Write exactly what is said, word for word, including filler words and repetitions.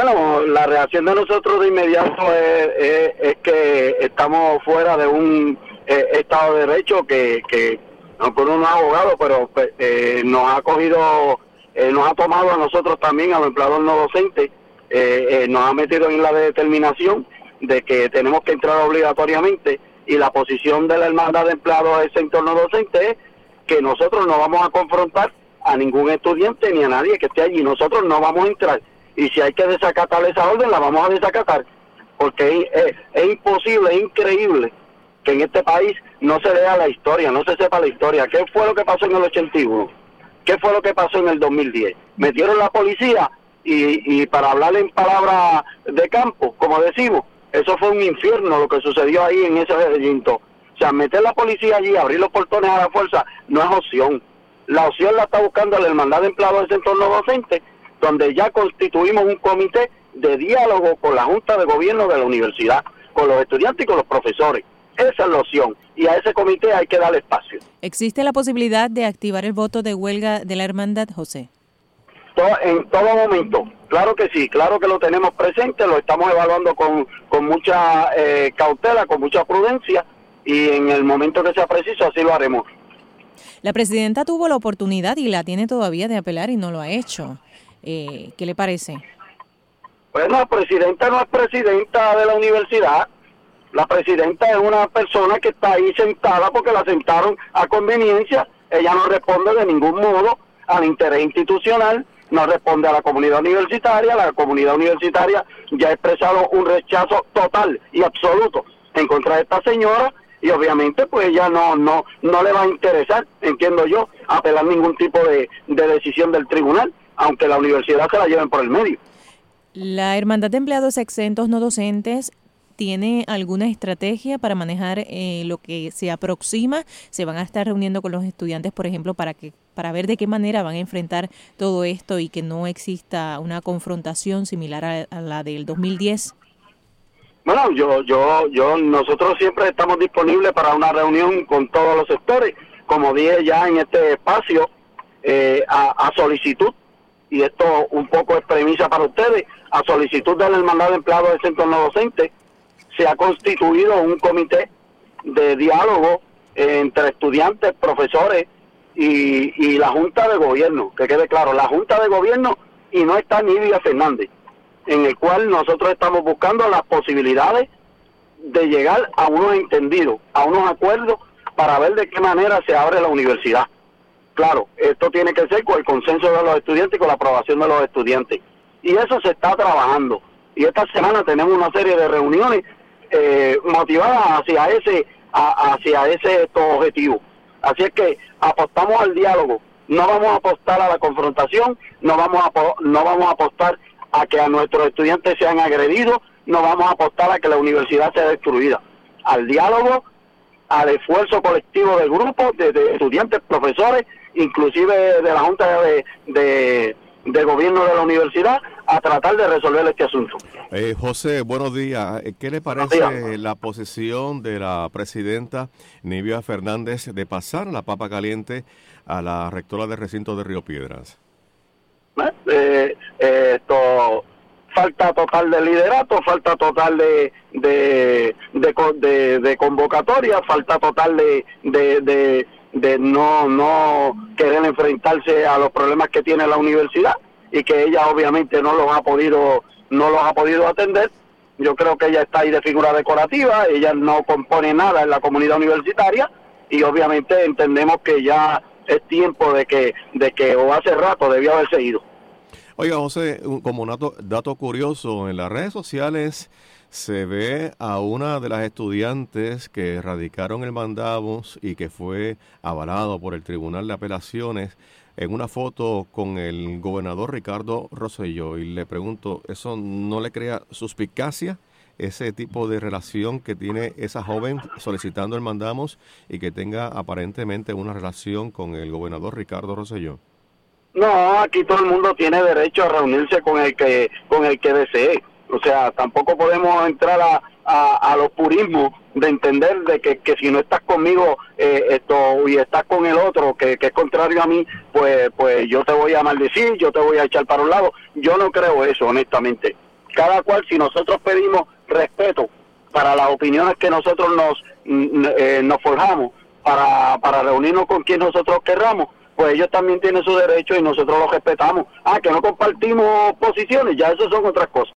Bueno, la reacción de nosotros de inmediato es, es, es que estamos fuera de un eh, Estado de Derecho que, que aunque uno no es abogado, pero eh, nos ha cogido, eh, nos ha tomado a nosotros también, a los empleados no docentes, eh, eh, nos ha metido en la determinación de que tenemos que entrar obligatoriamente, y la posición de la hermandad de empleados del sector no docente es que nosotros no vamos a confrontar a ningún estudiante ni a nadie que esté allí, nosotros no vamos a entrar. Y si hay que desacatar esa orden, la vamos a desacatar, porque es, es, es imposible, es increíble que en este país no se lea la historia, no se sepa la historia. ¿Qué fue lo que pasó en el ochenta y uno? ¿Qué fue lo que pasó en el dos mil diez? Metieron la policía y, y para hablar en palabras de campo, como decimos, eso fue un infierno lo que sucedió ahí en ese recinto. O sea, meter la policía allí, abrir los portones a la fuerza, no es opción. La opción la está buscando la hermandad de empleados del sector no docente, donde ya constituimos un comité de diálogo con la Junta de Gobierno de la universidad, con los estudiantes y con los profesores. Esa es la opción, y a ese comité hay que darle espacio. ¿Existe la posibilidad de activar el voto de huelga de la hermandad, José? Todo, en todo momento, claro que sí, claro que lo tenemos presente, lo estamos evaluando con, con mucha eh, cautela, con mucha prudencia, y en el momento que sea preciso así lo haremos. La presidenta tuvo la oportunidad y la tiene todavía de apelar y no lo ha hecho. Eh, ¿Qué le parece? Bueno, la presidenta no es presidenta de la universidad. La presidenta es una persona que está ahí sentada porque la sentaron a conveniencia. Ella no responde de ningún modo al interés institucional, no responde a la comunidad universitaria. La comunidad universitaria ya ha expresado un rechazo total y absoluto en contra de esta señora, y obviamente pues ella no no no le va a interesar, entiendo yo, apelar ningún tipo de, de decisión del tribunal, aunque la universidad se la lleven por el medio. ¿La Hermandad de Empleados Exentos No Docentes tiene alguna estrategia para manejar eh, lo que se aproxima? ¿Se van a estar reuniendo con los estudiantes, por ejemplo, para que para ver de qué manera van a enfrentar todo esto y que no exista una confrontación similar a, a la del dos mil diez? Bueno, yo, yo, yo, nosotros siempre estamos disponibles para una reunión con todos los sectores, como dije ya en este espacio, eh, a, a solicitud, y esto un poco es premisa para ustedes, a solicitud de la Hermandad de Empleados del Centro No Docente, se ha constituido un comité de diálogo entre estudiantes, profesores y, y la Junta de Gobierno, que quede claro, la Junta de Gobierno, y no está Nidia Fernández, en el cual nosotros estamos buscando las posibilidades de llegar a unos entendidos, a unos acuerdos, para ver de qué manera se abre la universidad. Claro, esto tiene que ser con el consenso de los estudiantes y con la aprobación de los estudiantes. Y eso se está trabajando. Y esta semana tenemos una serie de reuniones eh, motivadas hacia ese a, hacia ese estos objetivos. Así es que apostamos al diálogo. No vamos a apostar a la confrontación, no vamos a no vamos a apostar a que a nuestros estudiantes sean agredidos, no vamos a apostar a que la universidad sea destruida. Al diálogo, al esfuerzo colectivo del grupo, de, de estudiantes, profesores, inclusive de la Junta de, de, de Gobierno de la universidad, a tratar de resolver este asunto. Eh, José, buenos días. ¿Qué le parece la posición de la presidenta Nidia Fernández de pasar la papa caliente a la rectora del recinto de Río Piedras? Eh, eh, esto falta total de liderato, falta total de de de, de, de convocatoria, falta total de de, de de no no querer enfrentarse a los problemas que tiene la universidad, y que ella obviamente no los ha podido no los ha podido atender. Yo creo que ella está ahí de figura decorativa, ella no compone nada en la comunidad universitaria, y obviamente entendemos que ya es tiempo de que de que o hace rato debió haberse ido. Oiga, José, como un dato, dato curioso, en las redes sociales se ve a una de las estudiantes que radicaron el mandamos y que fue avalado por el Tribunal de Apelaciones en una foto con el gobernador Ricardo Rosselló. Y le pregunto, ¿eso no le crea suspicacia, ese tipo de relación que tiene esa joven solicitando el mandamos y que tenga aparentemente una relación con el gobernador Ricardo Rosselló? No, aquí todo el mundo tiene derecho a reunirse con el que con el que desee. O sea, tampoco podemos entrar a, a, a los purismos de entender de que, que si no estás conmigo eh, esto y estás con el otro que, que es contrario a mí, pues pues yo te voy a maldecir, yo te voy a echar para un lado. Yo no creo eso, honestamente. cada cual, si nosotros pedimos respeto para las opiniones que nosotros nos, eh, nos forjamos, para, para reunirnos con quien nosotros querramos, pues ellos también tienen su derecho y nosotros los respetamos. Ah, que no compartimos posiciones, ya eso son otras cosas.